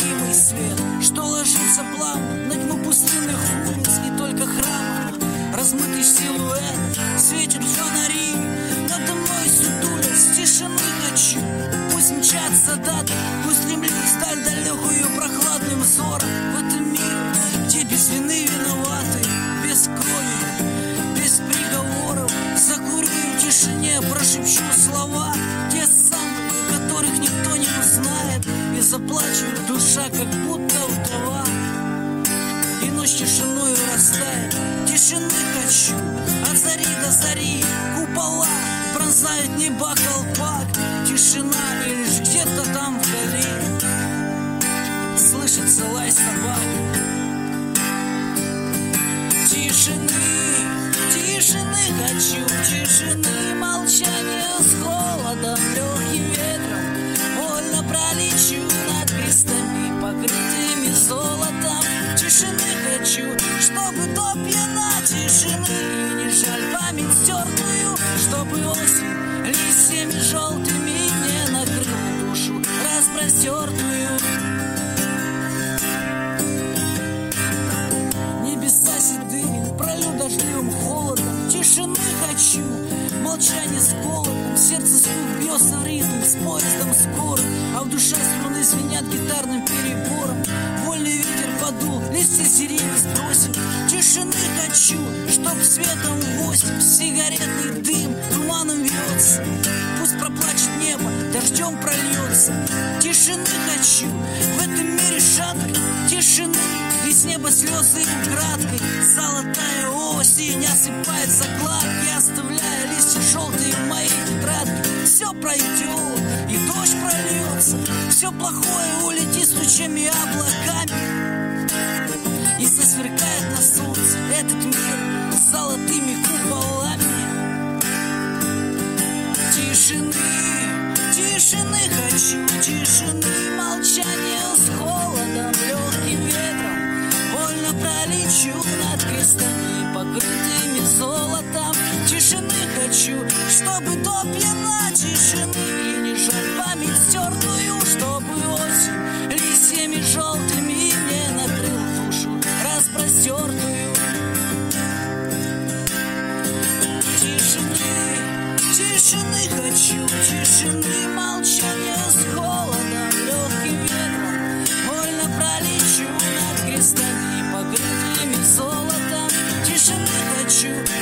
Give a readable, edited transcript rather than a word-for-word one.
неповторимый свет, что ложится плавно на тьму пустынных улиц, и только храма размытый силуэт светят фонари. Надо мной сутулясь, тишины хочу. Пусть мчатся даты, пусть стремлюсь вдаль далекую прохладным взором в этом мире, где без вины виноваты, без крови, без приговоров. Закурю в тишине, прошепчу слова, те самые, которых никто не узнает, и заплачет душа, как будто вдова. И ночь тишиною растает, тишины хочу. От зари до зари купола пронзает небо колпак. Тишина, и лишь где-то там вдали слышится лай собак. Тишины, тишины хочу, тишины, молчание с холодом, легким ветром. Вольно пролечу над крестами, покрытыми золотом. Тишины хочу, чтобы до пьяна тишины, и не жаль память стертую, чтобы осень листьями желтыми не накрыла душу распростертую. Небеса седые, пролю дождливым холодом. Тишины хочу, молчание с голодом. Сердце стук бьется в ритм с поездом скорым, а в душе струны звенят гитарным перебором. Вольный ветер подул, листья сирени сбросил. Тишины хочу, чтоб светом восемь сигаретный дым туманом вьется. Пусть проплачет небо, дождем прольется. Тишины хочу, в этом мире шатры тишины, и с неба слезы украдкой. Золотая осень осыпает закладки, оставляя листья желтые в моей тетрадке. Все пройдет, и дождь прольется, все плохое улетит с тучами облаками, и засверкает на солнце этот мир с золотыми куполами. Тишины, тишины хочу, тишины, молчание с холодом, легким ветром. Вольно пролечу над крестами, покрытыми золотом. Тишины хочу, чтобы до пьяна тишины, и не жаль память стертую, чтобы осень листьями желтыми не накрыл душу распростертую. Тишины, тишины хочу, тишины, молчание с холодом, легким ветром. Вольно пролечу над крестами, покрытыми золотом. Тишины хочу,